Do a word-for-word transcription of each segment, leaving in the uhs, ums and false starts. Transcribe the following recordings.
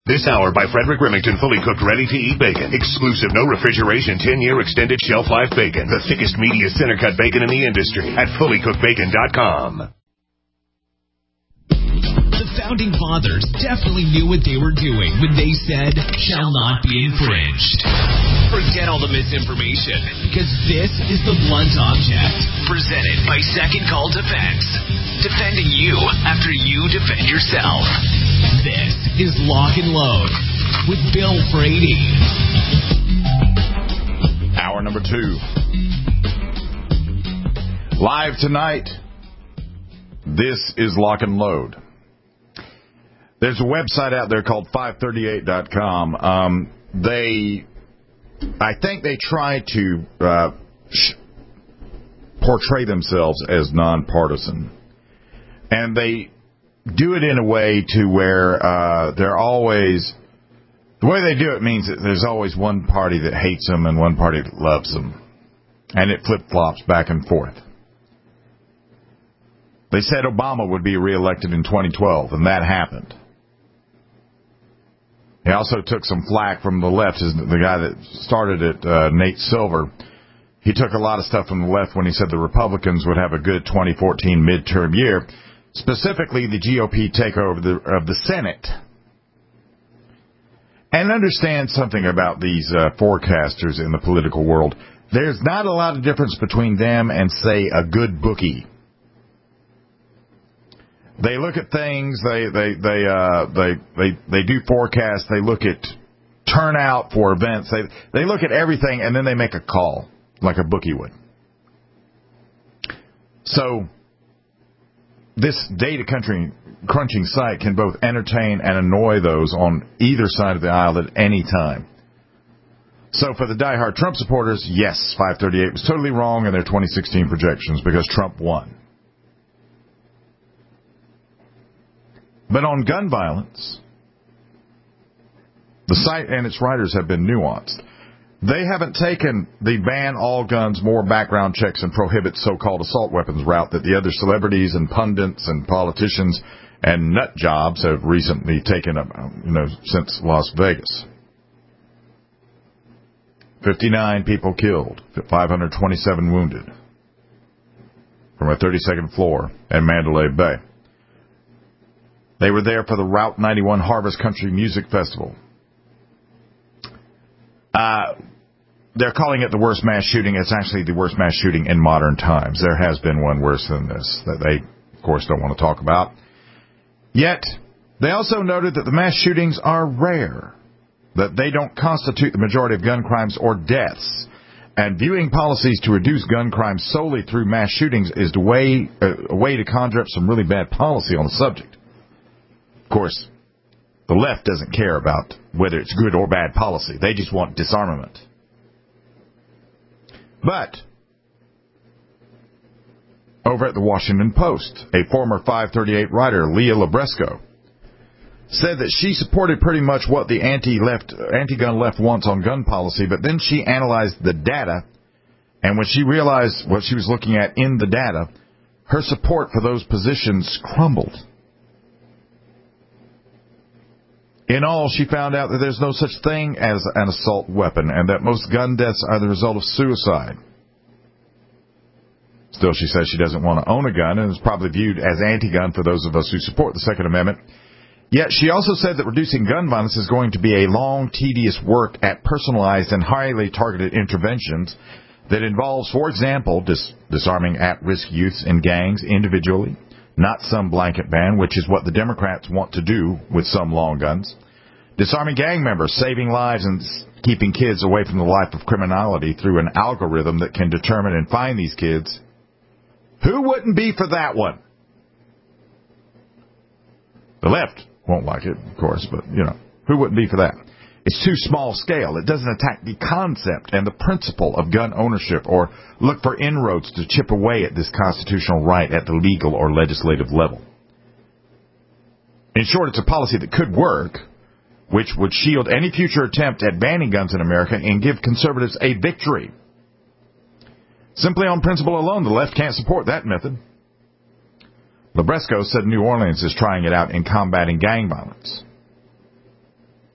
This hour by Frederick Remington, fully cooked, ready-to-eat bacon. Exclusive, no refrigeration, ten-year extended shelf life bacon. The thickest, meatiest center-cut bacon in the industry at fully cooked bacon dot com. The Founding Fathers definitely knew what they were doing when they said, shall not be infringed. Forget all the misinformation, because this is the Blunt Object, presented by Second Call Defense. Defending you after you defend yourself. This is Lock and Load with Bill Frady. Hour number two. Live tonight, this is Lock and Load. There's a website out there called five thirty-eight dot com. Um, they, I think they try to uh, sh- portray themselves as nonpartisan. And they do it in a way to where uh, they're always, the way they do it means that there's always one party that hates them and one party that loves them. And it flip-flops back and forth. They said Obama would be reelected in twenty twelve, and that happened. He also took some flack from the left. The guy that started it, uh, Nate Silver, he took a lot of stuff from the left when he said the Republicans would have a good twenty fourteen midterm year, specifically the G O P takeover of the, of the Senate. And understand something about these uh, forecasters in the political world. There's not a lot of difference between them and, say, a good bookie. They look at things, they they they uh, they they they do forecasts, they look at turnout for events, they they look at everything, and then they make a call like a bookie would. So this data country crunching site can both entertain and annoy those on either side of the aisle at any time. So for the diehard Trump supporters, yes, five thirty-eight was totally wrong in their twenty sixteen projections because Trump won. But on gun violence, the site and its writers have been nuanced. They haven't taken the ban all guns, more background checks, and prohibit so-called assault weapons route that the other celebrities and pundits and politicians and nut jobs have recently taken up, you know, since Las Vegas. fifty-nine people killed, five hundred twenty-seven wounded from a thirty-second floor at Mandalay Bay. They were there for the Route ninety-one Harvest Country Music Festival. Uh, they're calling it the worst mass shooting. It's actually the worst mass shooting in modern times. There has been one worse than this that they, of course, don't want to talk about. Yet, they also noted that the mass shootings are rare, that they don't constitute the majority of gun crimes or deaths, and viewing policies to reduce gun crimes solely through mass shootings is the way, uh, a way to conjure up some really bad policy on the subject. Of course, the left doesn't care about whether it's good or bad policy. They just want disarmament. But, over at the Washington Post, a former five thirty-eight writer, Leah Labresco, said that she supported pretty much what the anti-left, anti-gun left wants on gun policy, but then she analyzed the data, and when she realized what she was looking at in the data, her support for those positions crumbled. In all, she found out that there's no such thing as an assault weapon and that most gun deaths are the result of suicide. Still, she says she doesn't want to own a gun and is probably viewed as anti-gun for those of us who support the Second Amendment. Yet she also said that reducing gun violence is going to be a long, tedious work at personalized and highly targeted interventions that involves, for example, dis- disarming at-risk youths and gangs individually, not some blanket ban, which is what the Democrats want to do with some long guns. Disarming gang members, saving lives, and keeping kids away from the life of criminality through an algorithm that can determine and find these kids. Who wouldn't be for that one? The left won't like it, of course, but, you know, who wouldn't be for that? It's too small scale. It doesn't attack the concept and the principle of gun ownership or look for inroads to chip away at this constitutional right at the legal or legislative level. In short, it's a policy that could work, which would shield any future attempt at banning guns in America and give conservatives a victory. Simply on principle alone, the left can't support that method. Labresco said New Orleans is trying it out in combating gang violence.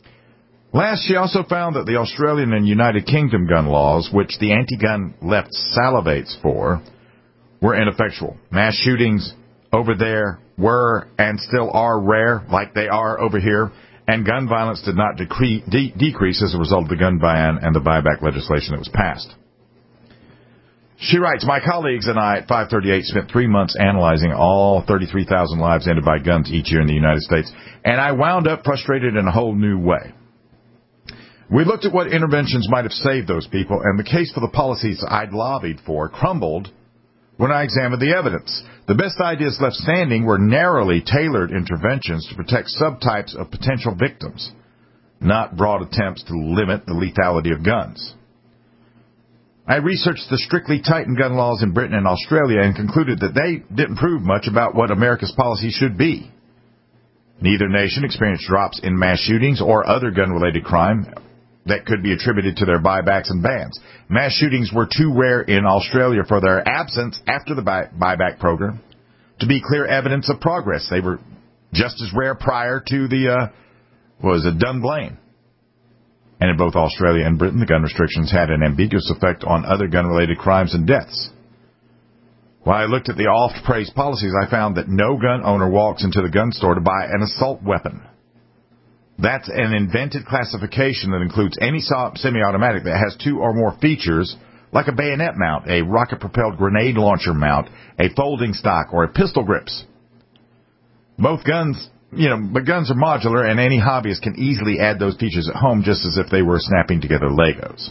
Last, she also found that the Australian and United Kingdom gun laws, which the anti-gun left salivates for, were ineffectual. Mass shootings over there were and still are rare, like they are over here, and gun violence did not decre- de- decrease as a result of the gun ban and the buyback legislation that was passed. She writes, my colleagues and I at five thirty-eight spent three months analyzing all thirty-three thousand lives ended by guns each year in the United States, and I wound up frustrated in a whole new way. We looked at what interventions might have saved those people, and the case for the policies I'd lobbied for crumbled when I examined the evidence. The best ideas left standing were narrowly tailored interventions to protect subtypes of potential victims, not broad attempts to limit the lethality of guns. I researched the strictly tightened gun laws in Britain and Australia and concluded that they didn't prove much about what America's policy should be. Neither nation experienced drops in mass shootings or other gun-related crime that could be attributed to their buybacks and bans. Mass shootings were too rare in Australia for their absence after the buy- buyback program to be clear evidence of progress. They were just as rare prior to the, uh, what was it, Dunblane. And in both Australia and Britain, the gun restrictions had an ambiguous effect on other gun-related crimes and deaths. While I looked at the oft-praised policies, I found that no gun owner walks into the gun store to buy an assault weapon. That's an invented classification that includes any semi-automatic that has two or more features, like a bayonet mount, a rocket-propelled grenade launcher mount, a folding stock, or a pistol grips. Both guns, you know, but guns are modular, and any hobbyist can easily add those features at home just as if they were snapping together Legos.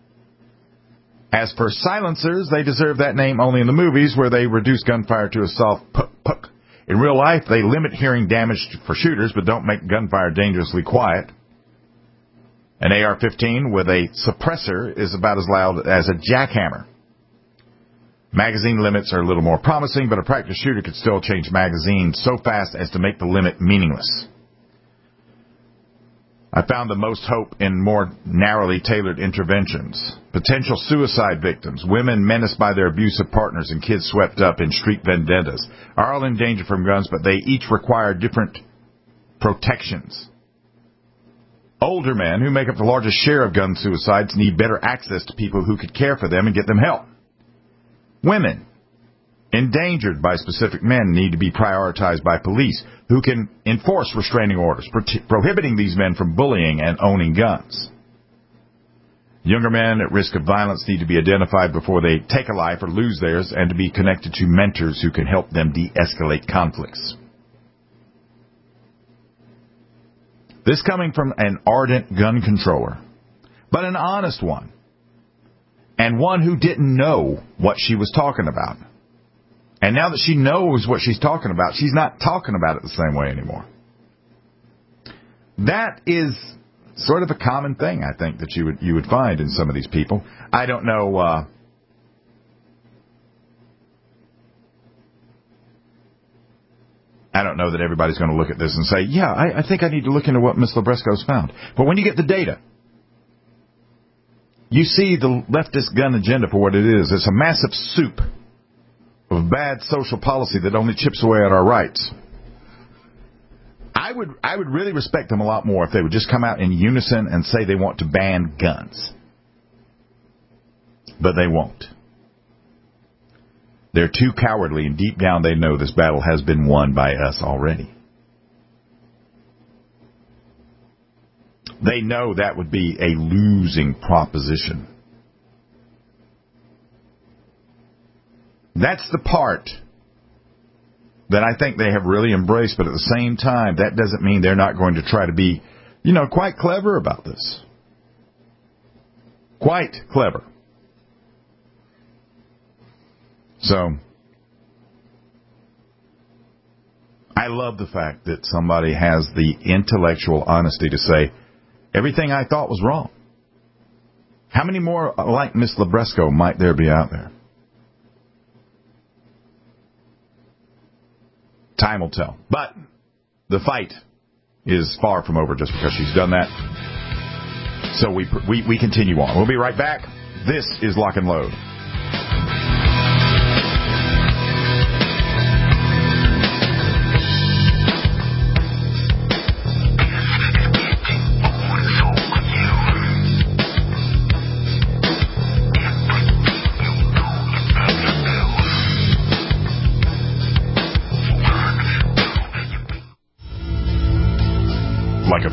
As for silencers, they deserve that name only in the movies, where they reduce gunfire to a soft puck-puck. In real life, they limit hearing damage for shooters, but don't make gunfire dangerously quiet. An A R fifteen with a suppressor is about as loud as a jackhammer. Magazine limits are a little more promising, but a practice shooter could still change magazines so fast as to make the limit meaningless. I found the most hope in more narrowly tailored interventions. Potential suicide victims, women menaced by their abusive partners, and kids swept up in street vendettas are all in danger from guns, but they each require different protections. Older men, who make up the largest share of gun suicides, need better access to people who could care for them and get them help. Women, endangered by specific men, need to be prioritized by police, who can enforce restraining orders, pro- prohibiting these men from bullying and owning guns. Younger men at risk of violence need to be identified before they take a life or lose theirs, and to be connected to mentors who can help them de-escalate conflicts. This coming from an ardent gun controller, but an honest one, and one who didn't know what she was talking about. And now that she knows what she's talking about, she's not talking about it the same way anymore. That is sort of a common thing, I think, that you would you would find in some of these people. I don't know. Uh, I don't know that everybody's going to look at this and say, yeah, I, I think I need to look into what Miss Labresco's found. But when you get the data, you see the leftist gun agenda for what it is. It's a massive soup of bad social policy that only chips away at our rights. I would I would really respect them a lot more if they would just come out in unison and say they want to ban guns. But they won't. They're too cowardly, and deep down they know this battle has been won by us already. They know that would be a losing proposition. That's the part that I think they have really embraced, but at the same time, that doesn't mean they're not going to try to be, you know, quite clever about this. Quite clever. So, I love the fact that somebody has the intellectual honesty to say, everything I thought was wrong. How many more like Miss Labresco might there be out there? Time will tell. But the fight is far from over just because she's done that. So we we, we continue on. We'll be right back. This is Lock and Load.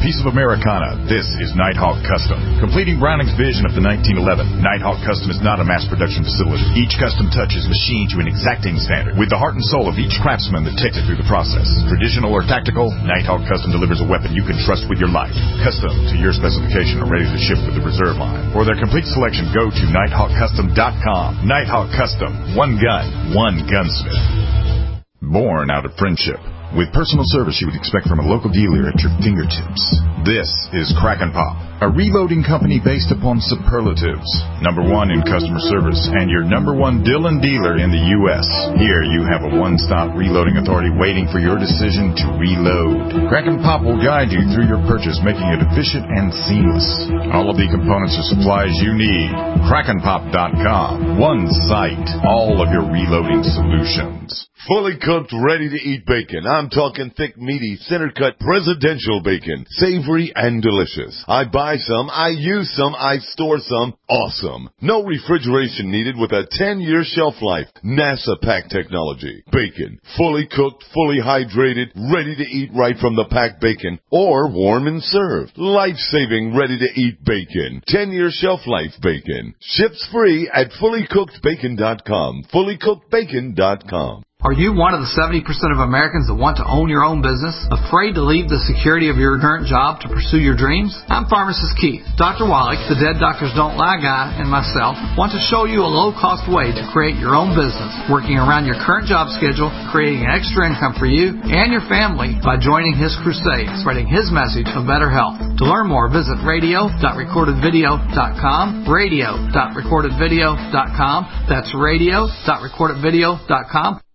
piece of Americana. This is Nighthawk Custom. Completing Browning's vision of the nineteen eleven, Nighthawk Custom is not a mass production facility. Each custom touch is machined to an exacting standard, with the heart and soul of each craftsman that takes it through the process. Traditional or tactical, Nighthawk Custom delivers a weapon you can trust with your life. Custom to your specification are ready to ship with the reserve line. For their complete selection, go to nighthawk custom dot com. Nighthawk Custom. One gun, one gunsmith. Born out of friendship. With personal service you would expect from a local dealer at your fingertips. This is Crack and Pop, a reloading company based upon superlatives. Number one in customer service and your number one Dillon dealer in the U S Here you have a one-stop reloading authority waiting for your decision to reload. Crack and Pop will guide you through your purchase, making it efficient and seamless. All of the components and supplies you need. crack and pop dot com. One site. All of your reloading solutions. Fully cooked, ready-to-eat bacon. I'm talking thick, meaty, center-cut, presidential bacon. Savory and delicious. I buy some, I use some, I store some. Awesome. No refrigeration needed with a ten-year shelf life. NASA pack technology. Bacon. Fully cooked, fully hydrated, ready to eat right from the packed bacon. Or warm and served. Life-saving, ready-to-eat bacon. ten-year shelf life bacon. Ships free at fully cooked bacon dot com. fully cooked bacon dot com. Are you one of the seventy percent of Americans that want to own your own business? Afraid to leave the security of your current job to pursue your dreams? I'm Pharmacist Keith. Doctor Wallach, the Dead Doctors Don't Lie guy, and myself want to show you a low-cost way to create your own business, working around your current job schedule, creating an extra income for you and your family by joining his crusade, spreading his message of better health. To learn more, visit radio dot recorded video dot com, radio dot recorded video dot com. That's radio dot recorded video dot com.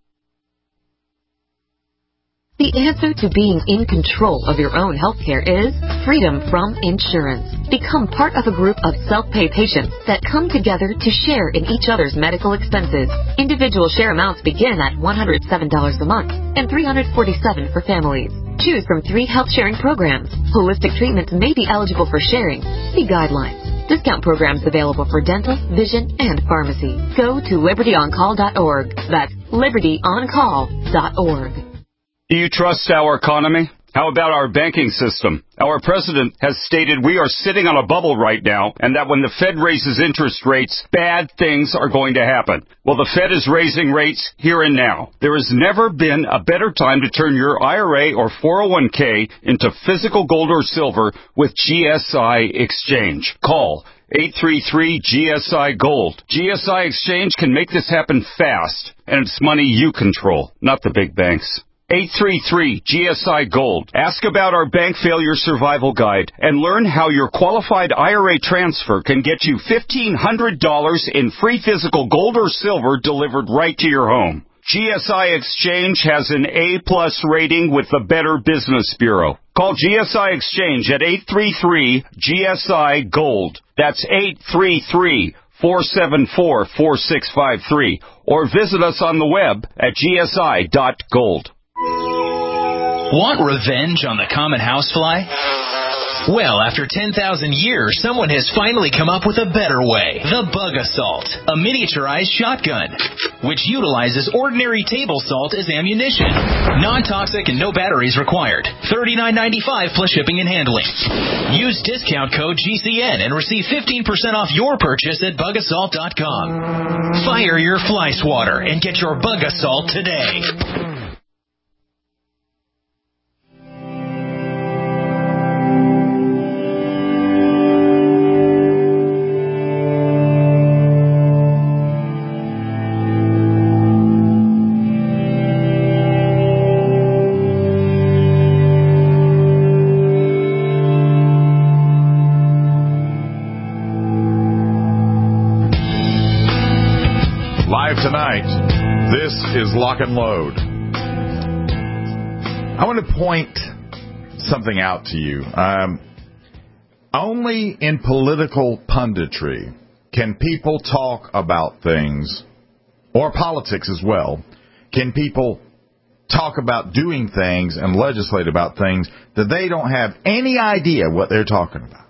The answer to being in control of your own healthcare is freedom from insurance. Become part of a group of self-pay patients that come together to share in each other's medical expenses. Individual share amounts begin at one hundred seven dollars a month and three hundred forty-seven dollars for families. Choose from three health sharing programs. Holistic treatments may be eligible for sharing. See guidelines. Discount programs available for dental, vision, and pharmacy. Go to liberty on call dot org. That's liberty on call dot org. Do you trust our economy? How about our banking system? Our president has stated we are sitting on a bubble right now, and that when the Fed raises interest rates, bad things are going to happen. Well, the Fed is raising rates here and now. There has never been a better time to turn your I R A or four oh one k into physical gold or silver with G S I Exchange. Call eight three three G S I Gold. G S I Exchange can make this happen fast, and it's money you control, not the big banks. eight three three G S I Gold. Ask about our bank failure survival guide and learn how your qualified I R A transfer can get you fifteen hundred dollars in free physical gold or silver delivered right to your home. G S I Exchange has an A-plus rating with the Better Business Bureau. Call G S I Exchange at eight three three G S I Gold. That's eight three three four seven four four six five three. Or visit us on the web at G S I dot gold. Want revenge on the common housefly? Well, after ten thousand years, someone has finally come up with a better way. The Bug Assault, a miniaturized shotgun, which utilizes ordinary table salt as ammunition. Non-toxic and no batteries required. thirty-nine ninety-five plus shipping and handling. Use discount code G C N and receive fifteen percent off your purchase at bug assault dot com. Fire your fly swatter and get your Bug Assault today. Tonight, this is Lock and Load. I want to point something out to you. Um, only in political punditry can people talk about things, or politics as well, can people talk about doing things and legislate about things that they don't have any idea what they're talking about.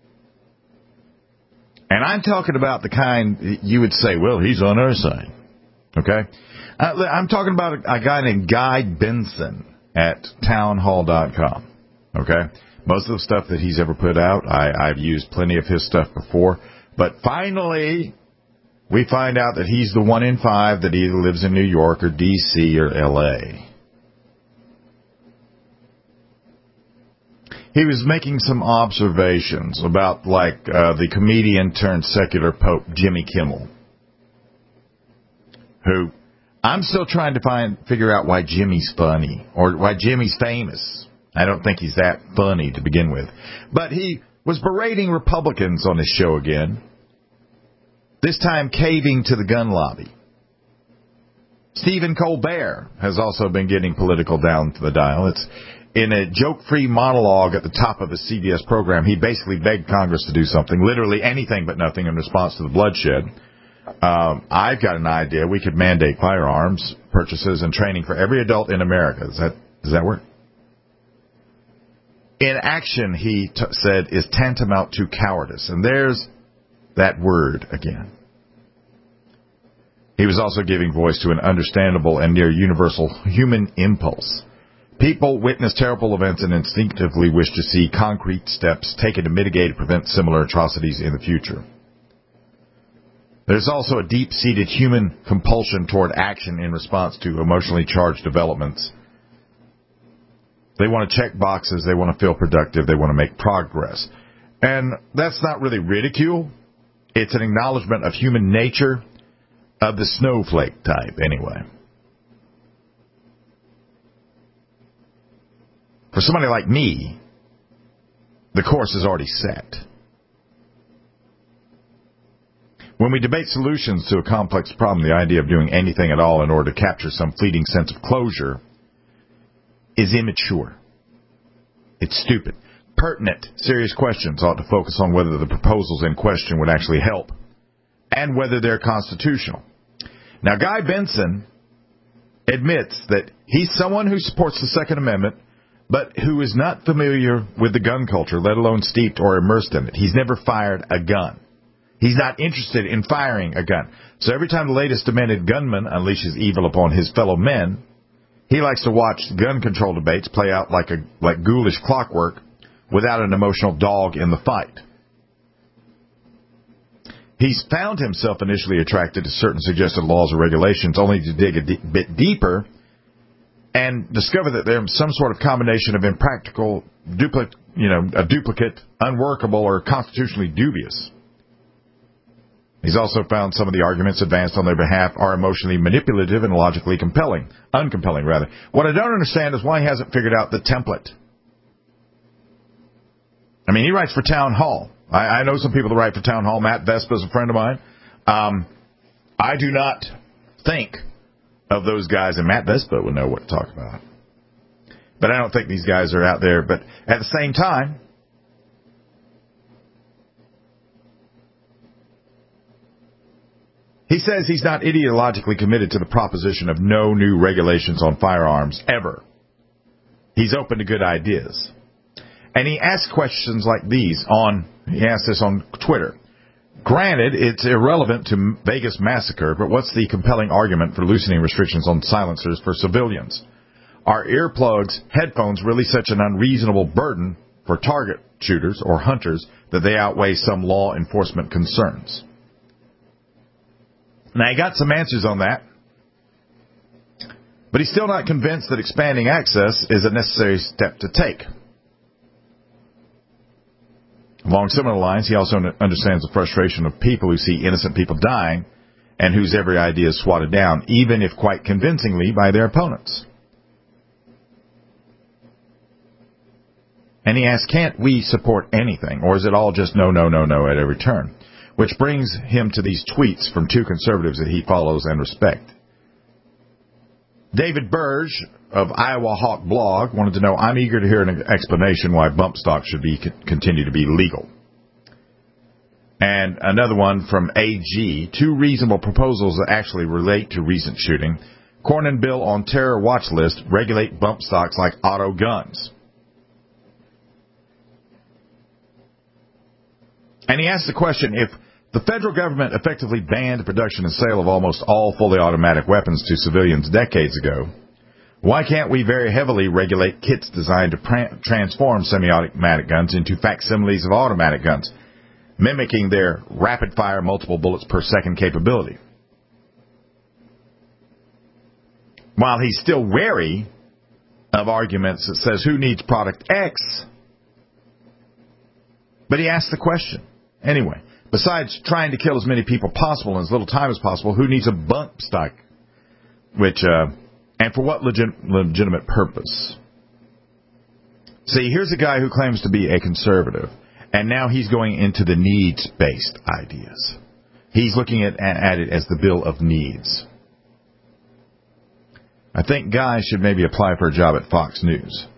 And I'm talking about the kind you would say, well, he's on our side. Okay? Uh, I'm talking about a, a guy named Guy Benson at town hall dot com. Okay? Most of the stuff that he's ever put out, I, I've used plenty of his stuff before. But finally, we find out that he's the one in five that either lives in New York or D C or L A He was making some observations about, like, uh, the comedian turned secular Pope Jimmy Kimmel, who I'm still trying to find figure out why Jimmy's funny or why Jimmy's famous. I don't think he's that funny to begin with. But he was berating Republicans on his show again, this time caving to the gun lobby. Stephen Colbert has also been getting political down the dial. It's in a joke-free monologue at the top of his C B S program. He basically begged Congress to do something, literally anything but nothing, in response to the bloodshed. Um, I've got an idea. We could mandate firearms purchases and training for every adult in America. Does that, does that work? Inaction, he t- said, is tantamount to cowardice. And there's that word again. He was also giving voice to an understandable and near universal human impulse. People witness terrible events and instinctively wish to see concrete steps taken to mitigate and prevent similar atrocities in the future. There's also a deep-seated human compulsion toward action in response to emotionally charged developments. They want to check boxes. They want to feel productive. They want to make progress. And that's not really ridicule. It's an acknowledgement of human nature, of the snowflake type, anyway. For somebody like me, the course is already set. When we debate solutions to a complex problem, the idea of doing anything at all in order to capture some fleeting sense of closure is immature. It's stupid. Pertinent, serious questions ought to focus on whether the proposals in question would actually help and whether they're constitutional. Now, Guy Benson admits that he's someone who supports the Second Amendment, but who is not familiar with the gun culture, let alone steeped or immersed in it. He's never fired a gun. He's not interested in firing a gun. So every time the latest demented gunman unleashes evil upon his fellow men, he likes to watch gun control debates play out like a like ghoulish clockwork without an emotional dog in the fight. He's found himself initially attracted to certain suggested laws or regulations only to dig a d- bit deeper and discover that there's some sort of combination of impractical, duplicate, you know, a duplicate, unworkable, or constitutionally dubious. He's also found some of the arguments advanced on their behalf are emotionally manipulative and logically compelling. Uncompelling, rather. What I don't understand is why he hasn't figured out the template. I mean, he writes for Town Hall. I, I know some people that write for Town Hall. Matt Vespa is a friend of mine. Um, I do not think of those guys, and Matt Vespa would know what to talk about. But I don't think these guys are out there. But at the same time, he says he's not ideologically committed to the proposition of no new regulations on firearms ever. He's open to good ideas. And he asks questions like these on, he asked this on Twitter. Granted, it's irrelevant to Vegas massacre, but what's the compelling argument for loosening restrictions on silencers for civilians? Are earplugs, headphones really such an unreasonable burden for target shooters or hunters that they outweigh some law enforcement concerns? Now, he got some answers on that, but he's still not convinced that expanding access is a necessary step to take. Along similar lines, he also understands the frustration of people who see innocent people dying and whose every idea is swatted down, even if quite convincingly, by their opponents. And he asks, can't we support anything, or is it all just no, no, no, no at every turn? Which brings him to these tweets from two conservatives that he follows and respects. David Burge of Iowa Hawk Blog wanted to know, I'm eager to hear an explanation why bump stocks should be continue to be legal. And another one from A G, two reasonable proposals that actually relate to recent shooting. Cornyn bill on terror watch list, regulate bump stocks like auto guns. And he asked the question, if the federal government effectively banned the production and sale of almost all fully automatic weapons to civilians decades ago, Why can't we very heavily regulate kits designed to pra- transform semi-automatic guns into facsimiles of automatic guns, mimicking their rapid-fire multiple bullets per second capability? While he's still wary of arguments that says, who needs product X? But he asked the question. Anyway, besides trying to kill as many people possible in as little time as possible, who needs a bump stock? Which, uh, and for what legit- legitimate purpose? See, here's a guy who claims to be a conservative, and now he's going into the needs-based ideas. He's looking at, at it as the bill of needs. I think guys should maybe apply for a job at Fox News.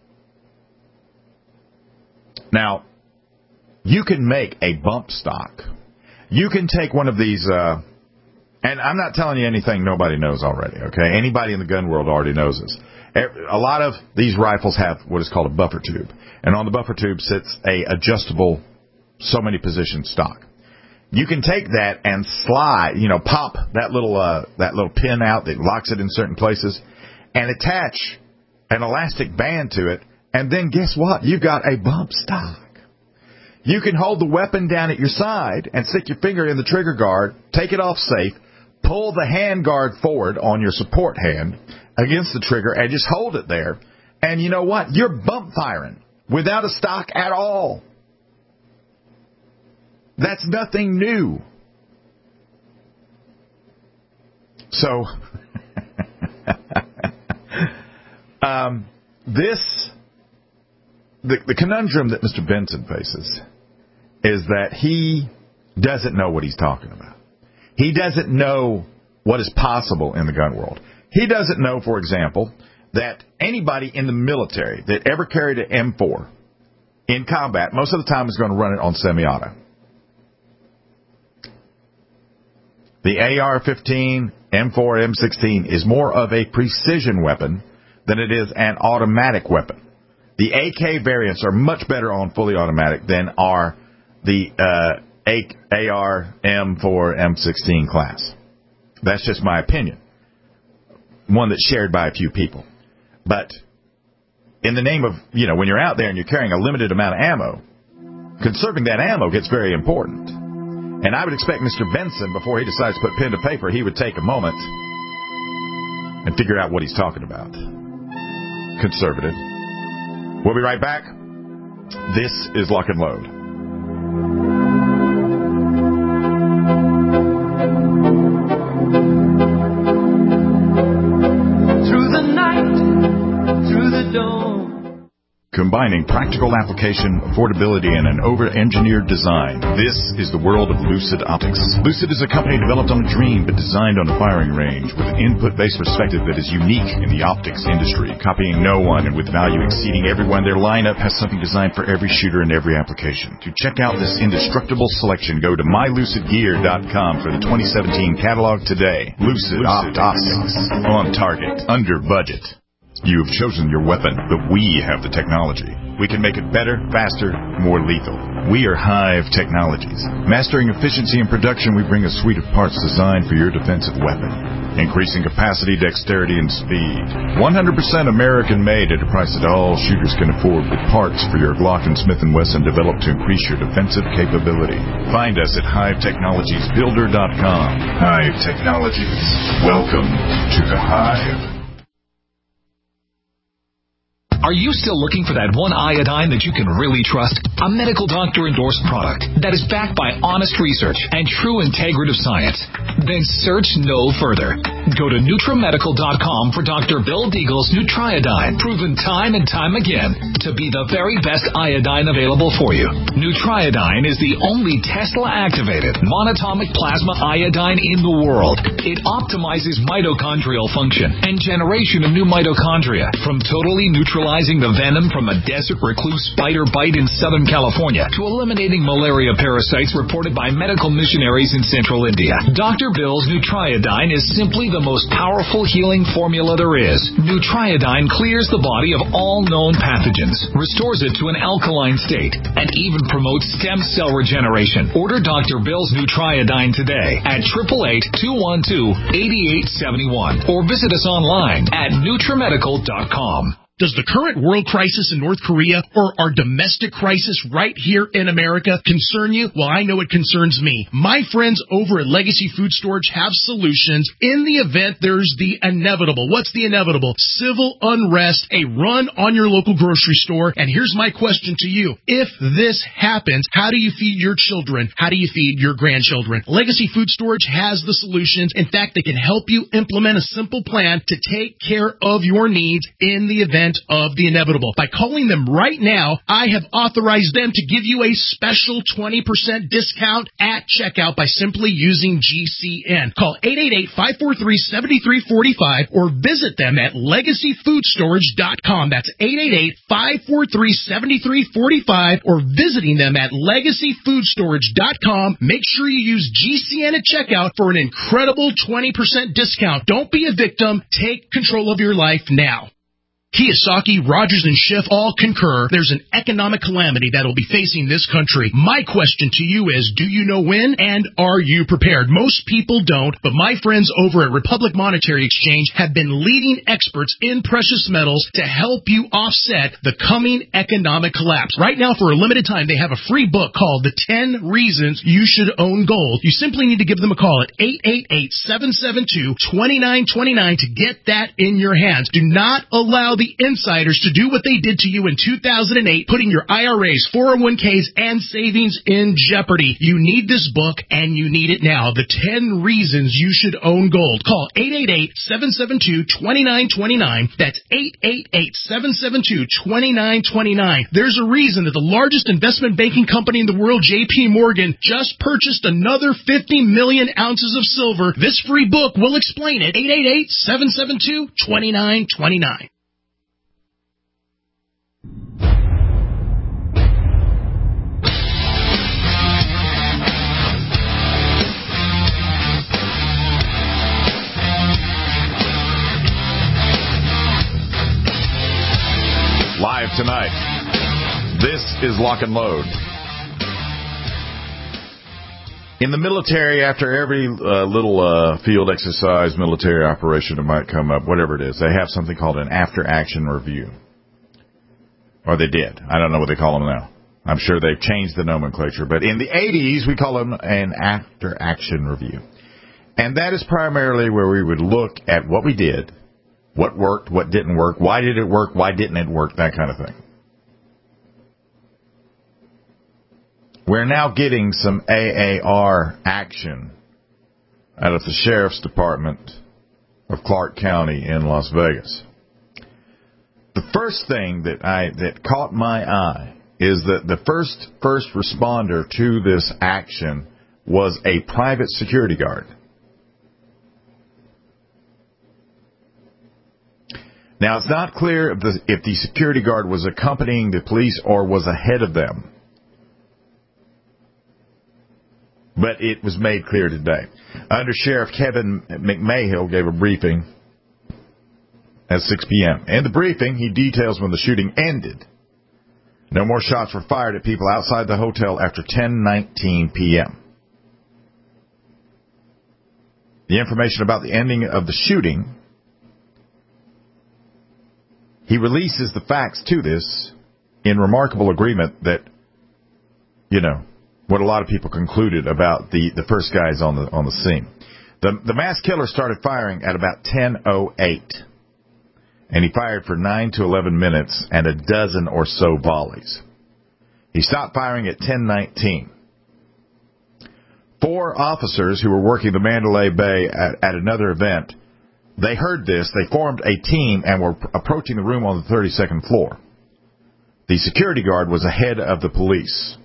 Now, you can make a bump stock. You can take one of these, uh, and I'm not telling you anything nobody knows already, okay? Anybody in the gun world already knows this. A lot of these rifles have what is called a buffer tube. And on the buffer tube sits a adjustable so many position stock. You can take that and slide, you know, pop that little uh, that little pin out that locks it in certain places and attach an elastic band to it. And then guess what? You've got a bump stock. You can hold the weapon down at your side and stick your finger in the trigger guard, take it off safe, pull the hand guard forward on your support hand against the trigger and just hold it there. And you know what? You're bump firing without a stock at all. That's nothing new. So, um, this, the, the conundrum that Mister Benson faces is that he doesn't know what he's talking about. He doesn't know what is possible in the gun world. He doesn't know, for example, that anybody in the military that ever carried an M four in combat, most of the time is going to run it on semi-auto. The A R fifteen, M four, M sixteen is more of a precision weapon than it is an automatic weapon. The A K variants are much better on fully automatic than are the uh, A R, M four, M sixteen class. That's just my opinion. One that's shared by a few people. But in the name of, you know, when you're out there and you're carrying a limited amount of ammo, conserving that ammo gets very important. And I would expect Mister Benson, before he decides to put pen to paper, he would take a moment and figure out what he's talking about. Conservative. We'll be right back. This is Lock and Load. Through the night, through the dawn. Combining practical application, affordability, and an over-engineered design. This is the world of Lucid Optics. Lucid is a company developed on a dream but designed on a firing range with an input-based perspective that is unique in the optics industry, copying no one and with value exceeding everyone. Their lineup has something designed for every shooter and every application. To check out this indestructible selection, go to my lucid gear dot com for the twenty seventeen catalog today. Lucid, Lucid Optics. On target. Under budget. You've chosen your weapon, but we have the technology. We can make it better, faster, more lethal. We are Hive Technologies. Mastering efficiency and production, we bring a suite of parts designed for your defensive weapon. Increasing capacity, dexterity, and speed. one hundred percent American-made at a price that all shooters can afford, with parts for your Glock and Smith and Wesson developed to increase your defensive capability. Find us at hive technologies builder dot com. Hive Technologies. Welcome to the Hive. Are you still looking for that one iodine that you can really trust? A medical doctor-endorsed product that is backed by honest research and true integrative science? Then search no further. Go to Nutra Medical dot com for Doctor Bill Deagle's Nutriodine, proven time and time again to be the very best iodine available for you. Nutriodine is the only Tesla-activated monatomic plasma iodine in the world. It optimizes mitochondrial function and generation of new mitochondria from totally neutralizing the venom from a desert recluse spider bite in Southern California to eliminating malaria parasites reported by medical missionaries in central India. Doctor Bill's Nutriodine is simply the the most powerful healing formula there is. Nutriodine clears the body of all known pathogens, restores it to an alkaline state, and even promotes stem cell regeneration. Order Doctor Bill's Nutriodine today at eight eight eight, two one two, eight eight seven one or visit us online at nutrimedical dot com. Does the current world crisis in North Korea or our domestic crisis right here in America concern you? Well, I know it concerns me. My friends over at Legacy Food Storage have solutions in the event there's the inevitable. What's the inevitable? Civil unrest, a run on your local grocery store. And here's my question to you. If this happens, how do you feed your children? How do you feed your grandchildren? Legacy Food Storage has the solutions. In fact, they can help you implement a simple plan to take care of your needs in the event of the inevitable. By calling them right now, I have authorized them to give you a special twenty percent discount at checkout by simply using G C N. Call eight eight eight, five four three, seven three four five or visit them at legacy food storage dot com. That's eight eight eight, five four three, seven three four five or visiting them at legacy food storage dot com. Make sure you use G C N at checkout for an incredible twenty percent discount. Don't be a victim. Take control of your life now. Kiyosaki, Rogers, and Schiff all concur there's an economic calamity that will be facing this country. My question to you is, do you know when, and are you prepared? Most people don't, but my friends over at Republic Monetary Exchange have been leading experts in precious metals to help you offset the coming economic collapse. Right now, for a limited time, they have a free book called The ten Reasons You Should Own Gold. You simply need to give them a call at eight eight eight, seven seven two, two nine two nine to get that in your hands. Do not allow the insiders to do what they did to you in two thousand eight, putting your I R As, four oh one k's, and savings in jeopardy. You need this book, and you need it now. The ten Reasons You Should Own Gold. Call eight eight eight, seven seven two, two nine two nine. That's eight eight eight, seven seven two, two nine two nine. There's a reason that the largest investment banking company in the world, J P Morgan, just purchased another fifty million ounces of silver. This free book will explain it. eight eight eight, seven seven two, two nine two nine. Live tonight, this is Lock and Load. In the military, after every uh, little uh, field exercise, military operation that might come up, whatever it is, they have something called an after-action review. Or they did. I don't know what they call them now. I'm sure they've changed the nomenclature. But in the eighties, we call them an after-action review. And that is primarily where we would look at what we did, what worked, what didn't work, why did it work, why didn't it work, that kind of thing. We're now getting some A A R action out of the Sheriff's Department of Clark County in Las Vegas. The first thing that I that caught my eye is that the first first responder to this action was a private security guard. Now, it's not clear if the, if the security guard was accompanying the police or was ahead of them. But it was made clear today. Under Sheriff Kevin McMahill gave a briefing at six p.m. In the briefing, he details when the shooting ended. No more shots were fired at people outside the hotel after ten nineteen p.m. The information about the ending of the shooting, he releases the facts to this in remarkable agreement that, you know, what a lot of people concluded about the, the first guys on the on the scene. The, the mass killer started firing at about ten oh eight, and he fired for nine to eleven minutes and a dozen or so volleys. He stopped firing at ten nineteen. Four officers who were working the Mandalay Bay at, at another event, they heard this, they formed a team and were approaching the room on the thirty-second floor. The security guard was ahead of the police.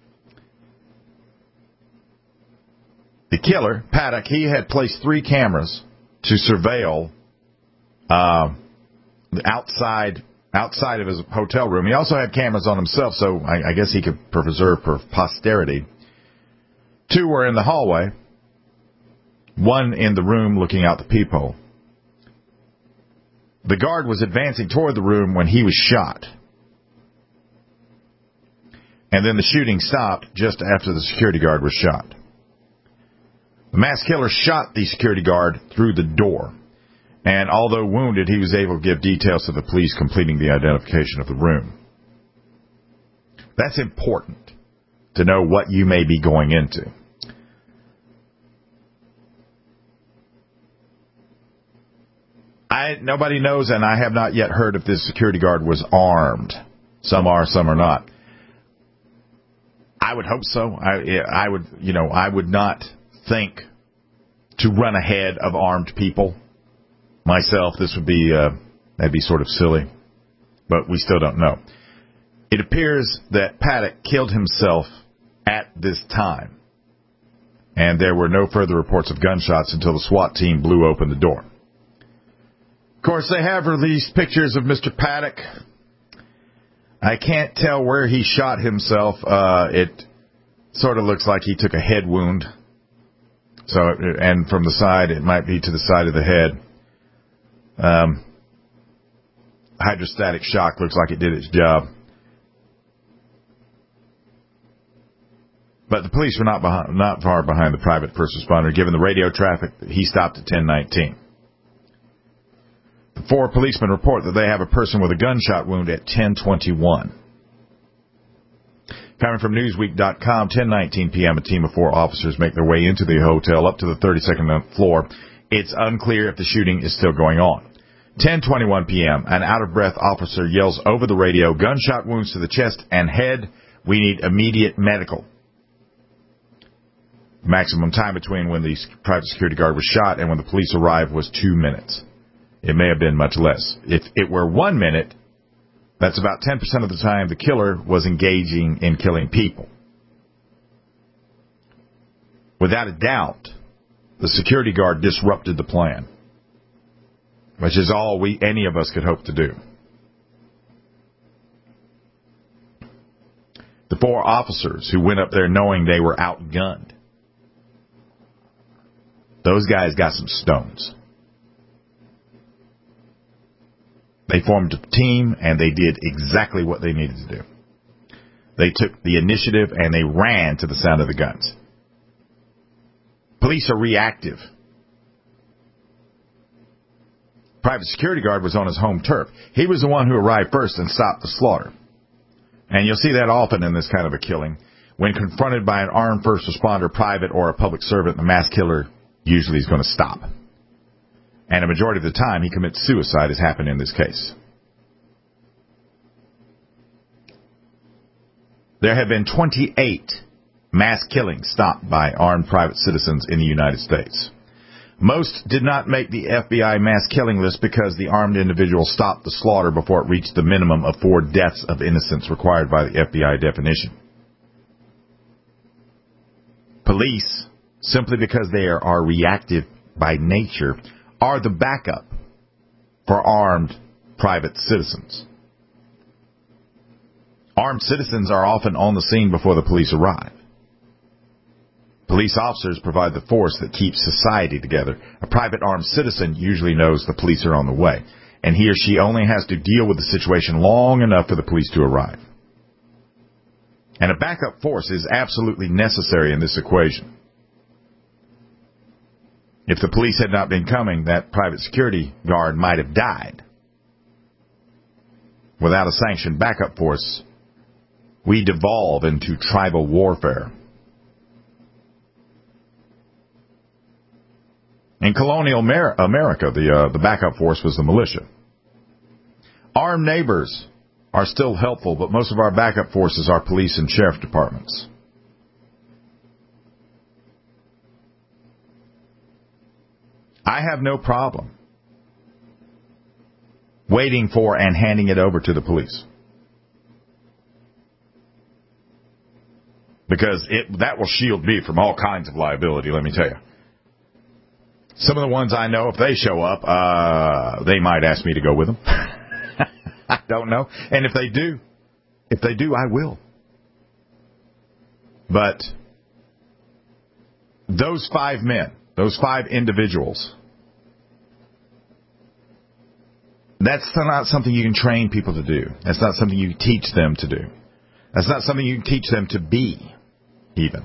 The killer, Paddock, he had placed three cameras to surveil uh, outside outside of his hotel room. He also had cameras on himself, so I, I guess he could preserve for posterity. Two were in the hallway. one in the room looking out the peephole. The guard was advancing toward the room when he was shot. And then the shooting stopped just after the security guard was shot. The mass killer shot the security guard through the door. And although wounded, he was able to give details to the police, completing the identification of the room. That's important to know what you may be going into. I, nobody knows, and I have not yet heard if this security guard was armed. Some are, some are not. I would hope so. I, I would, you know, I would not think to run ahead of armed people. Myself, this would be, uh, that'd be sort of silly. But we still don't know. It appears that Paddock killed himself at this time. And there were no further reports of gunshots until the SWAT team blew open the door. Of course, they have released pictures of Mister Paddock. I can't tell where he shot himself. Uh, it sort of looks like he took a head wound. So, and from the side, it might be to the side of the head. Um, hydrostatic shock looks like it did its job. But the police were not behind, not far behind the private first responder. Given the radio traffic, he stopped at ten nineteen. The four policemen report that they have a person with a gunshot wound at ten twenty-one. Coming from Newsweek dot com, ten nineteen p.m., a team of four officers make their way into the hotel up to the thirty-second floor. It's unclear if the shooting is still going on. ten twenty-one p.m., an out-of-breath officer yells over the radio, "Gunshot wounds to the chest and head. We need immediate medical." Maximum time between when the private security guard was shot and when the police arrived was two minutes. It may have been much less. If it were one minute, that's about ten percent of the time the killer was engaging in killing people. Without a doubt, the security guard disrupted the plan, which is all we any of us could hope to do. The four officers who went up there knowing they were outgunned, those guys got some stones. They formed a team, and they did exactly what they needed to do. They took the initiative, and they ran to the sound of the guns. Police are reactive. Private security guard was on his home turf. He was the one who arrived first and stopped the slaughter. And you'll see that often in this kind of a killing. When confronted by an armed first responder, private, or a public servant, the mass killer usually is going to stop. And a majority of the time, he commits suicide, as happened in this case. There have been twenty-eight mass killings stopped by armed private citizens in the United States. Most did not make the F B I mass killing list because the armed individual stopped the slaughter before it reached the minimum of four deaths of innocents required by the F B I definition. Police, simply because they are, are reactive by nature, are the backup for armed private citizens. Armed citizens are often on the scene before the police arrive. Police officers provide the force that keeps society together. A private armed citizen usually knows the police are on the way, and he or she only has to deal with the situation long enough for the police to arrive. And a backup force is absolutely necessary in this equation. If the police had not been coming, that private security guard might have died. Without a sanctioned backup force, we devolve into tribal warfare. In colonial Amer- America, the uh, the backup force was the militia. Armed neighbors are still helpful, but most of our backup forces are police and sheriff departments. I have no problem waiting for and handing it over to the police, because it that will shield me from all kinds of liability, let me tell you. Some of the ones I know, if they show up, uh, they might ask me to go with them. I don't know. And if they do, if they do, I will. But those five men those five individuals, that's not something you can train people to do. That's not something you can teach them to do. That's not something you can teach them to be, even.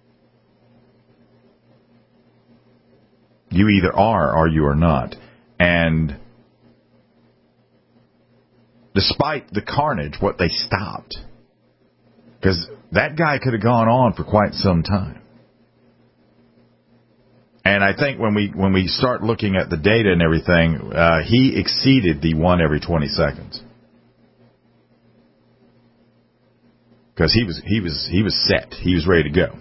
You either are or you are not. And despite the carnage, what they stopped, because that guy could have gone on for quite some time. And I think when we when we start looking at the data and everything, uh, he exceeded the one every twenty seconds, because he was he was he was set, he was ready to go.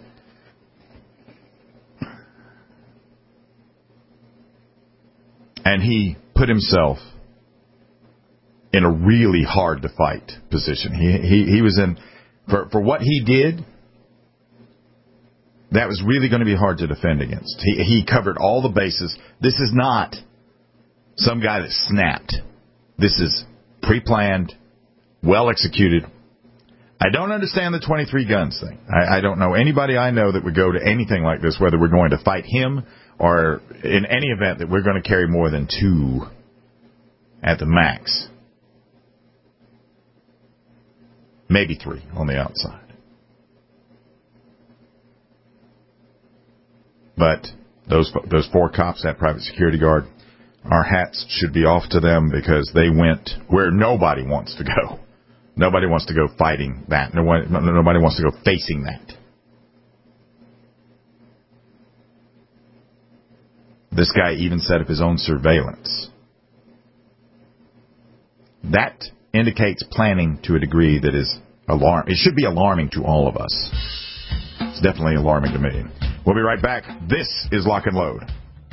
And he put himself in a really hard to fight position. He he he was in for for what he did. That was really going to be hard to defend against. He he covered all the bases. This is not some guy that snapped. This is pre-planned, well executed. I don't understand the twenty-three guns thing. I, I don't know anybody I know that would go to anything like this, whether we're going to fight him or in any event that we're going to carry more than two at the max. Maybe three on the outside. But those those four cops, that private security guard, our hats should be off to them, because they went where nobody wants to go. Nobody wants to go fighting that. No one, nobody wants to go facing that. This guy even set up his own surveillance. That indicates planning to a degree that is alarm. It should be alarming to all of us. It's definitely alarming to me. We'll be right back. This is Lock and Load.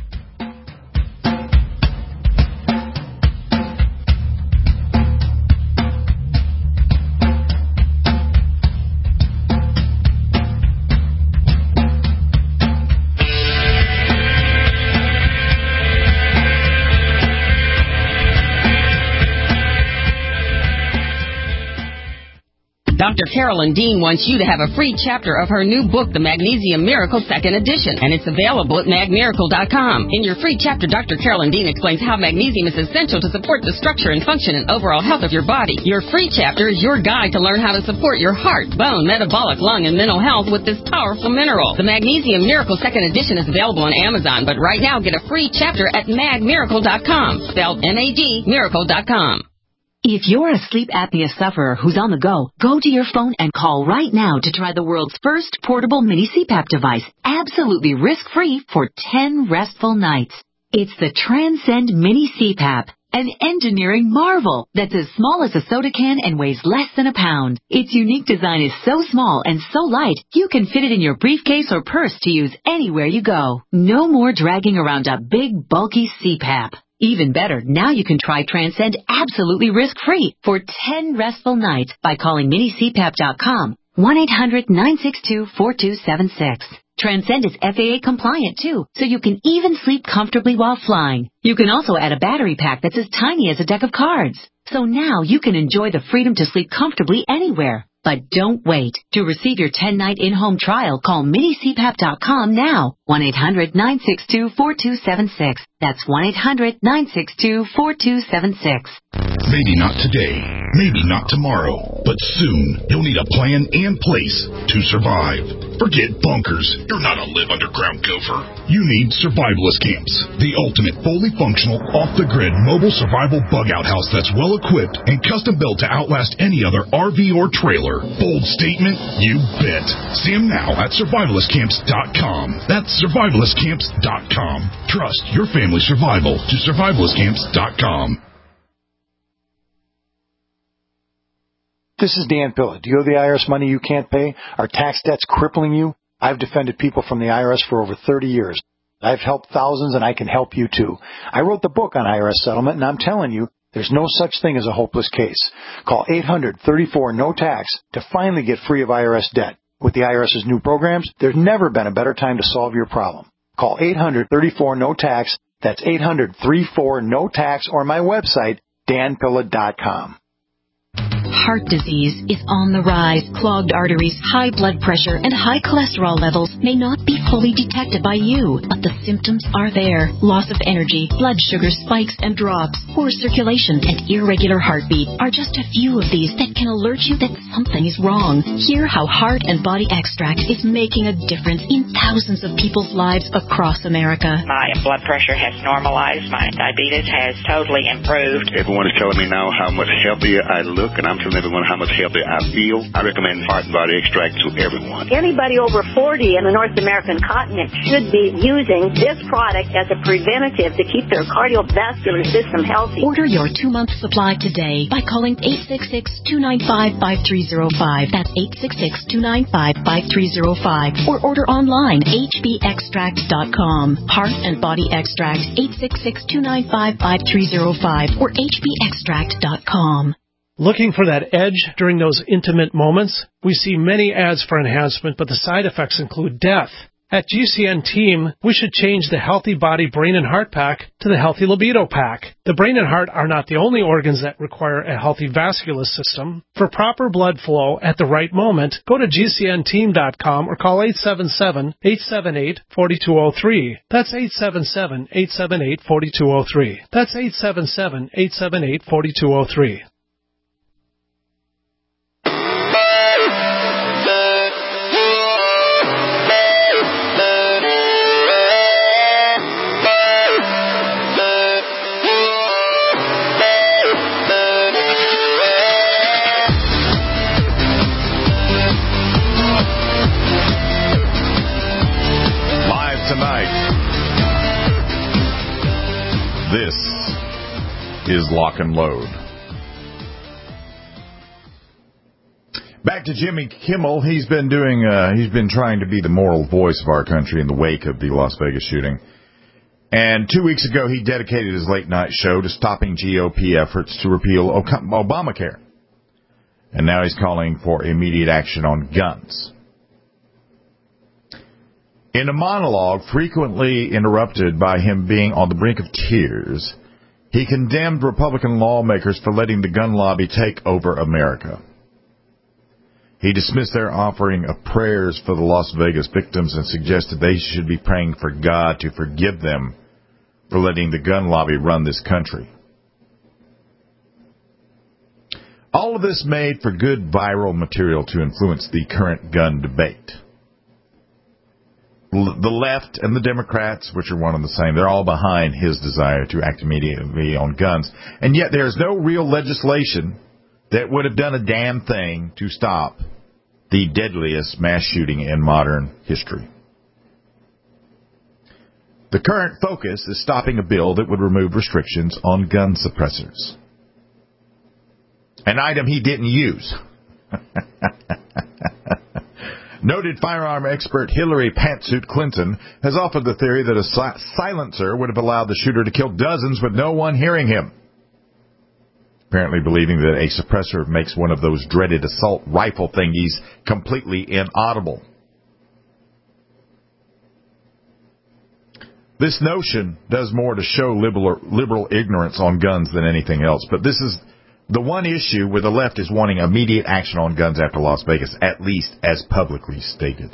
Doctor Carolyn Dean wants you to have a free chapter of her new book, The Magnesium Miracle Second Edition, and it's available at mag miracle dot com. In your free chapter, Doctor Carolyn Dean explains how magnesium is essential to support the structure and function and overall health of your body. Your free chapter is your guide to learn how to support your heart, bone, metabolic, lung, and mental health with this powerful mineral. The Magnesium Miracle Second Edition is available on Amazon, but right now get a free chapter at mag miracle dot com, spelled M A D, miracle dot com. If you're a sleep apnea sufferer who's on the go, go to your phone and call right now to try the world's first portable mini C PAP device, absolutely risk-free for ten restful nights. It's the Transcend Mini C PAP, an engineering marvel that's as small as a soda can and weighs less than a pound. Its unique design is so small and so light, you can fit it in your briefcase or purse to use anywhere you go. No more dragging around a big, bulky C PAP. Even better, now you can try Transcend absolutely risk-free for ten restful nights by calling mini c pap dot com, one eight hundred nine six two four two seven six. Transcend is F A A compliant too, so you can even sleep comfortably while flying. You can also add a battery pack that's as tiny as a deck of cards. So now you can enjoy the freedom to sleep comfortably anywhere. But don't wait. To receive your ten-night in-home trial, call mini c pap dot com now, one eight hundred nine six two four two seven six. That's one eight hundred nine six two four two seven six. Maybe not today, maybe not tomorrow, but soon you'll need a plan and place to survive. Forget bunkers. You're not a live underground gopher. You need Survivalist Camps, the ultimate fully functional, off-the-grid mobile survival bug-out house that's well-equipped and custom-built to outlast any other R V or trailer. Bold statement? You bet. See them now at survivalist camps dot com. That's survivalist camps dot com. Trust your family survival to survivalist camps dot com. This is Dan Pilla. Do you owe the I R S money you can't pay? Are tax debts crippling you? I've defended people from the I R S for over thirty years. I've helped thousands, and I can help you too. I wrote the book on I R S settlement, and I'm telling you, there's no such thing as a hopeless case. Call eight hundred thirty-four no tax to finally get free of I R S debt. With the IRS's new programs, there's never been a better time to solve your problem. Call eight hundred thirty-four no tax. That's eight hundred thirty-four no tax, or my website, dan pilla dot com. heart disease is on the rise. Clogged arteries, high blood pressure, and high cholesterol levels may not be fully detected by you, but the symptoms are there. Loss of energy, blood sugar spikes and drops, poor circulation, and irregular heartbeat are just a few of these that can alert you that something is wrong. Hear how Heart and Body Extract is making a difference in thousands of people's lives across America. My blood pressure has normalized. My diabetes has totally improved. Everyone is telling me now how much healthier I look, and I'm telling everyone how much healthier I feel. I recommend Heart and Body Extract to everyone. Anybody over forty in the North American continent should be using this product as a preventative to keep their cardiovascular system healthy. Order your two-month supply today by calling eight six six, two nine five, five three zero five. That's eight six six, two nine five, five three zero five. Or order online, h b extract dot com. Heart and Body Extract, eight six six, two nine five, five three zero five or h b extract dot com. Looking for that edge during those intimate moments? We see many ads for enhancement, but the side effects include death. At G C N Team, we should change the Healthy Body Brain and Heart Pack to the Healthy Libido Pack. The brain and heart are not the only organs that require a healthy vascular system. For proper blood flow at the right moment, go to G C N team dot com or call eight seven seven, eight seven eight, four two zero three. That's eight seven seven, eight seven eight, four two zero three. That's eight seven seven, eight seven eight, four two zero three. This is Lock and Load. Back to Jimmy Kimmel. He's been doing. Uh, he's been trying to be the moral voice of our country in the wake of the Las Vegas shooting. And two weeks ago, he dedicated his late night show to stopping G O P efforts to repeal Obamacare. And now he's calling for immediate action on guns. In a monologue frequently interrupted by him being on the brink of tears, he condemned Republican lawmakers for letting the gun lobby take over America. He dismissed their offering of prayers for the Las Vegas victims and suggested they should be praying for God to forgive them for letting the gun lobby run this country. All of this made for good viral material to influence the current gun debate. The left and the Democrats, which are one and the same, they're all behind his desire to act immediately on guns. And yet there is no real legislation that would have done a damn thing to stop the deadliest mass shooting in modern history. The current focus is stopping a bill that would remove restrictions on gun suppressors. An item he didn't use. Noted firearm expert Hillary Pantsuit Clinton has offered the theory that a si- silencer would have allowed the shooter to kill dozens with no one hearing him. Apparently believing that a suppressor makes one of those dreaded assault rifle thingies completely inaudible. This notion does more to show liberal, liberal ignorance on guns than anything else, but this is the one issue where the left is wanting immediate action on guns after Las Vegas, at least as publicly stated.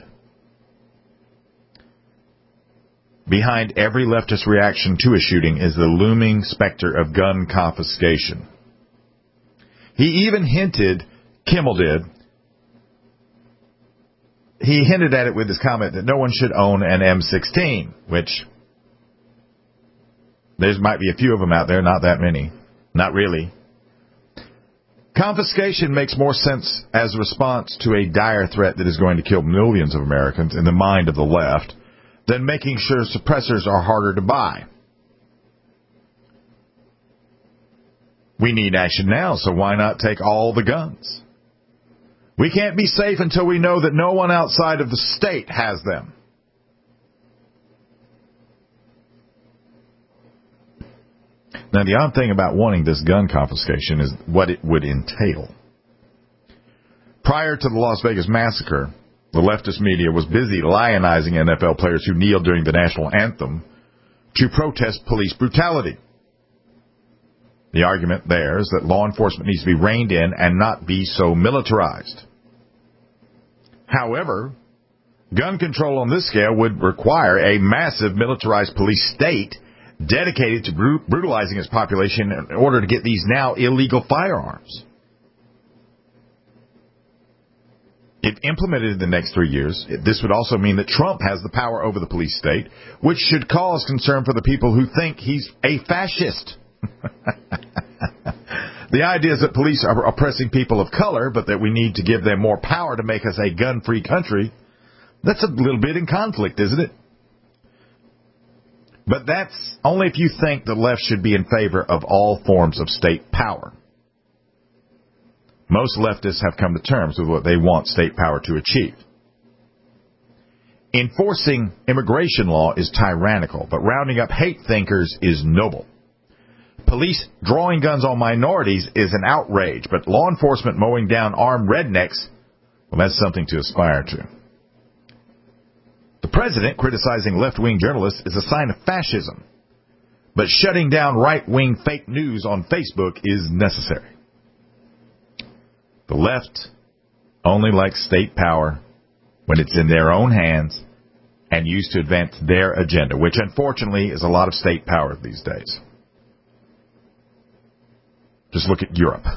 Behind every leftist reaction to a shooting is the looming specter of gun confiscation. He even hinted, Kimmel did, he hinted at it with his comment that no one should own an M sixteen, which there might be a few of them out there, not that many. Not really. Confiscation makes more sense as a response to a dire threat that is going to kill millions of Americans in the mind of the left than making sure suppressors are harder to buy. We need action now, so why not take all the guns? We can't be safe until we know that no one outside of the state has them. Now, the odd thing about wanting this gun confiscation is what it would entail. Prior to the Las Vegas massacre, the leftist media was busy lionizing N F L players who kneeled during the national anthem to protest police brutality. The argument there is that law enforcement needs to be reined in and not be so militarized. However, gun control on this scale would require a massive militarized police state dedicated to br- brutalizing its population in order to get these now illegal firearms. If implemented in the next three years, this would also mean that Trump has the power over the police state, which should cause concern for the people who think he's a fascist. The idea is that police are oppressing people of color, but that we need to give them more power to make us a gun-free country. That's a little bit in conflict, isn't it? But that's only if you think the left should be in favor of all forms of state power. Most leftists have come to terms with what they want state power to achieve. Enforcing immigration law is tyrannical, but rounding up hate thinkers is noble. Police drawing guns on minorities is an outrage, but law enforcement mowing down armed rednecks, well, that's something to aspire to. The president criticizing left-wing journalists is a sign of fascism, but shutting down right-wing fake news on Facebook is necessary. The left only likes state power when it's in their own hands and used to advance their agenda, which unfortunately is a lot of state power these days. Just look at Europe.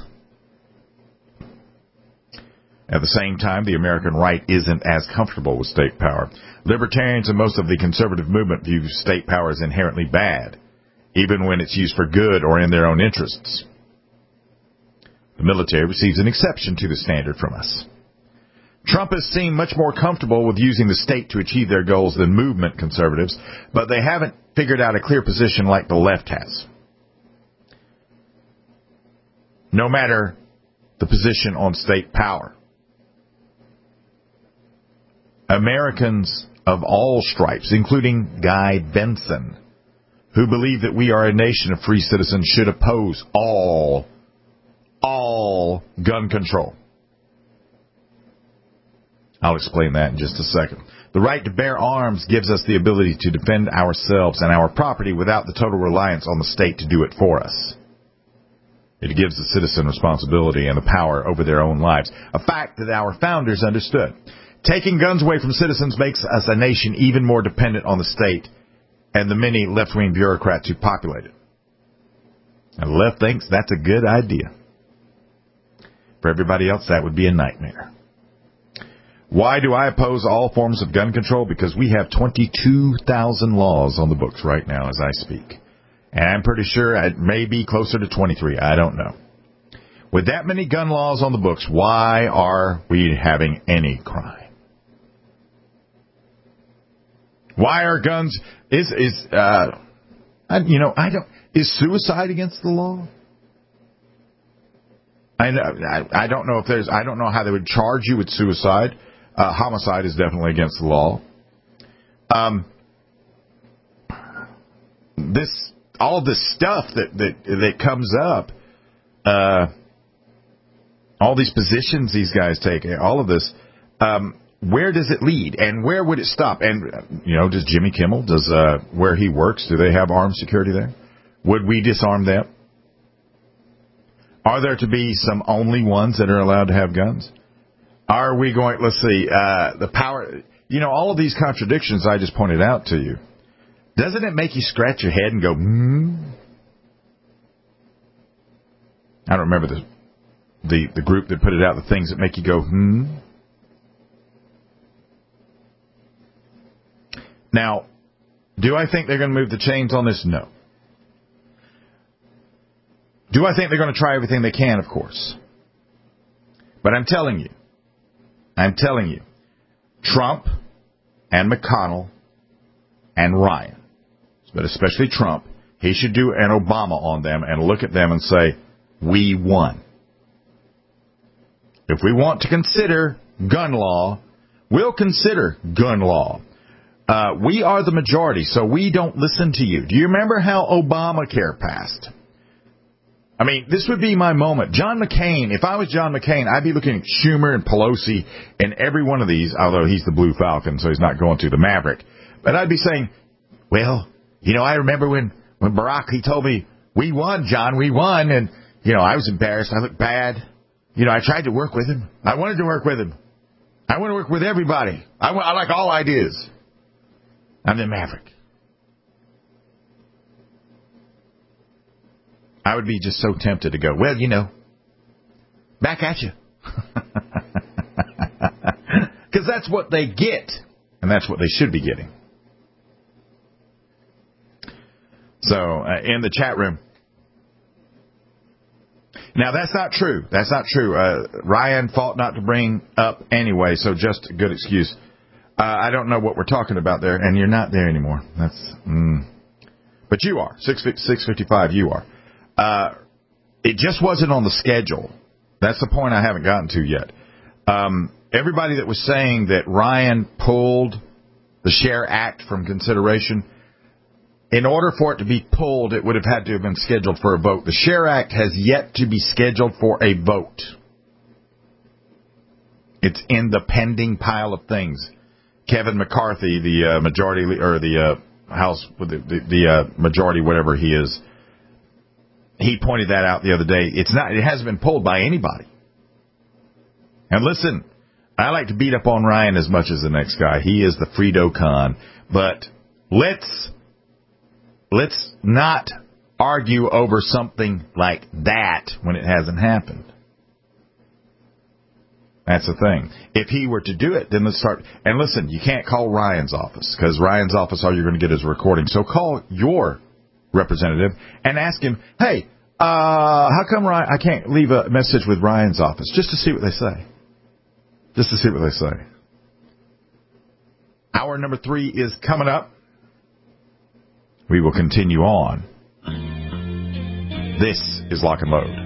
At the same time, the American right isn't as comfortable with state power. Libertarians and most of the conservative movement view state power as inherently bad, even when it's used for good or in their own interests. The military receives an exception to the standard from us. Trump has seemed much more comfortable with using the state to achieve their goals than movement conservatives, but they haven't figured out a clear position like the left has. No matter the position on state power, Americans of all stripes, including Guy Benson, who believe that we are a nation of free citizens, should oppose all, all gun control. I'll explain that in just a second. The right to bear arms gives us the ability to defend ourselves and our property without the total reliance on the state to do it for us. It gives the citizen responsibility and the power over their own lives, a fact that our founders understood. Taking guns away from citizens makes us a nation even more dependent on the state and the many left-wing bureaucrats who populate it. And the left thinks that's a good idea. For everybody else, that would be a nightmare. Why do I oppose all forms of gun control? Because we have twenty-two thousand laws on the books right now as I speak. And I'm pretty sure it may be closer to twenty-three. I don't know. With that many gun laws on the books, why are we having any crime? Why are guns, is, is, uh, you know, I don't, is suicide against the law? I, I, I don't know if there's, I don't know how they would charge you with suicide. Uh, homicide is definitely against the law. Um, this, all this stuff that, that, that comes up, uh, all these positions these guys take, all of this, um, where does it lead and where would it stop? And, you know, does Jimmy Kimmel, does, uh, where he works, do they have armed security there? Would we disarm them? Are there to be some only ones that are allowed to have guns? Are we going, let's see, uh, the power, you know, all of these contradictions I just pointed out to you. Doesn't it make you scratch your head and go, hmm? I don't remember the, the, the group that put it out, the things that make you go, hmm? Now, do I think they're going to move the chains on this? No. Do I think they're going to try everything they can? Of course. But I'm telling you, I'm telling you, Trump and McConnell and Ryan, but especially Trump, he should do an Obama on them and look at them and say, we won. If we want to consider gun law, we'll consider gun law. Uh, we are the majority, so we don't listen to you. Do you remember how Obamacare passed? I mean, this would be my moment. John McCain, if I was John McCain, I'd be looking at Schumer and Pelosi and every one of these, although he's the Blue Falcon, so he's not going to the Maverick. But I'd be saying, well, you know, I remember when, when Barack, he told me, we won, John, we won. And, you know, I was embarrassed. I looked bad. You know, I tried to work with him. I wanted to work with him. I want to work with everybody. I, want, I like all ideas. I'm the Maverick. I would be just so tempted to go, well, you know, back at you. Because that's what they get. And that's what they should be getting. So, uh, in the chat room. Now, that's not true. That's not true. Uh, Ryan fought not to bring up anyway, so just a good excuse. Uh, I don't know what we're talking about there, and you're not there anymore. That's, mm. But you are. six fifty-five, you are. Uh, it just wasn't on the schedule. That's the point I haven't gotten to yet. Um, everybody that was saying that Ryan pulled the SHARE Act from consideration, in order for it to be pulled, it would have had to have been scheduled for a vote. The SHARE Act has yet to be scheduled for a vote. It's in the pending pile of things. Kevin McCarthy, the uh, majority or the uh, House, the, the, the uh, majority, whatever he is, he pointed that out the other day. It's not. It hasn't been pulled by anybody. And listen, I like to beat up on Ryan as much as the next guy. He is the Frito Con. But let's let's not argue over something like that when it hasn't happened. That's the thing. If he were to do it, then let's start. And listen, you can't call Ryan's office, because Ryan's office, all you're going to get is a recording. So call your representative and ask him, hey, uh, how come Ryan, I can't leave a message with Ryan's office? Just to see what they say. Just to see what they say. Hour number three is coming up. We will continue on. This is Lock and Load.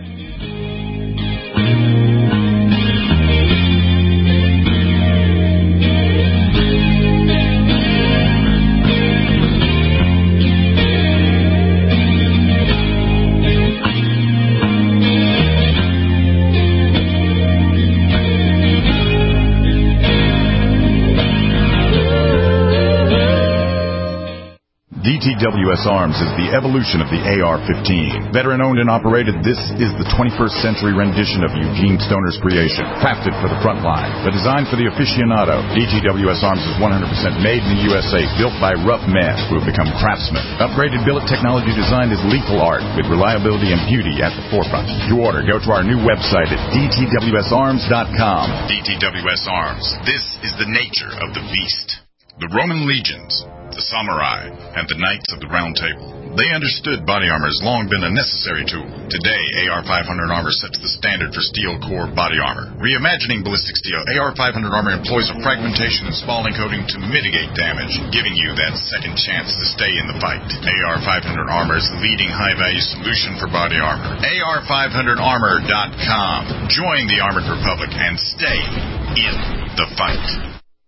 D T W S Arms is the evolution of the A R fifteen. Veteran-owned and operated, this is the twenty-first century rendition of Eugene Stoner's creation. Crafted for the front line, but designed for the aficionado. D T W S Arms is one hundred percent made in the U S A, built by rough men who have become craftsmen. Upgraded billet technology designed is lethal art, with reliability and beauty at the forefront. To order, go to our new website at D T W S arms dot com. D T W S Arms. This is the nature of the beast. The Roman legions, the samurai, and the knights of the Round Table. They understood body armor has long been a necessary tool. Today, A R five hundred armor sets the standard for steel core body armor. Reimagining ballistic steel, A R five hundred armor employs a fragmentation and spalling coating to mitigate damage, giving you that second chance to stay in the fight. A R five hundred armor is the leading high-value solution for body armor. A R five hundred armor dot com. Join the Armored Republic and stay in the fight.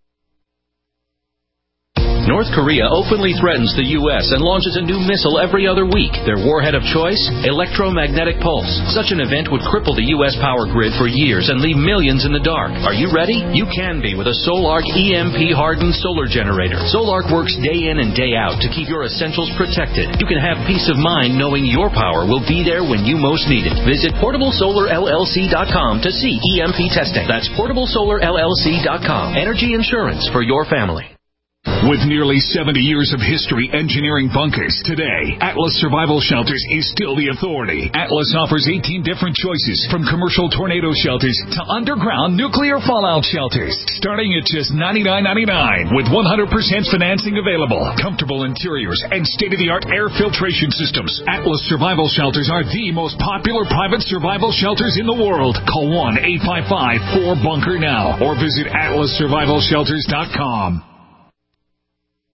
North Korea openly threatens the U S and launches a new missile every other week. Their warhead of choice? Electromagnetic pulse. Such an event would cripple the U S power grid for years and leave millions in the dark. Are you ready? You can be with a Solarc E M P-hardened solar generator. Solarc works day in and day out to keep your essentials protected. You can have peace of mind knowing your power will be there when you most need it. Visit portable solar L L C dot com to see E M P testing. That's portable solar L L C dot com. Energy insurance for your family. With nearly seventy years of history engineering bunkers, today, Atlas Survival Shelters is still the authority. Atlas offers eighteen different choices, from commercial tornado shelters to underground nuclear fallout shelters, starting at just ninety-nine ninety-nine, with one hundred percent financing available, comfortable interiors, and state-of-the-art air filtration systems. Atlas Survival Shelters are the most popular private survival shelters in the world. Call one eight five five four bunker now, or visit atlas survival shelters dot com.